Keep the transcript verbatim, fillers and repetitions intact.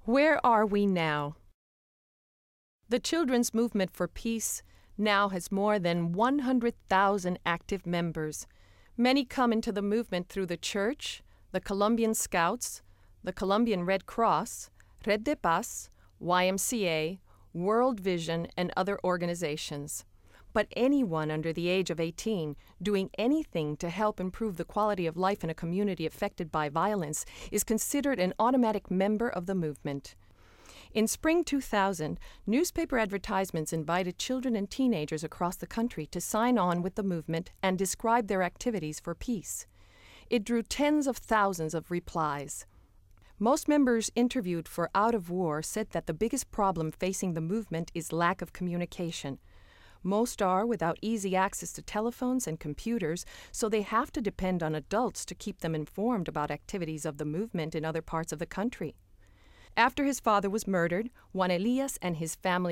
Where are we now? The Children's Movement for Peace now has more than one hundred thousand active members. Many come into the movement through the church, the Colombian Scouts, the Colombian Red Cross, Red de Paz, Y M C A, World Vision, and other organizations. But anyone under the age of eighteen doing anything to help improve the quality of life in a community affected by violence is considered an automatic member of the movement. In spring two thousand, newspaper advertisements invited children and teenagers across the country to sign on with the movement and describe their activities for peace. It drew tens of thousands of replies. Most members interviewed for Out of War said that the biggest problem facing the movement is lack of communication. Most are without easy access to telephones and computers, so they have to depend on adults to keep them informed about activities of the movement in other parts of the country. After his father was murdered, Juan Elias and his family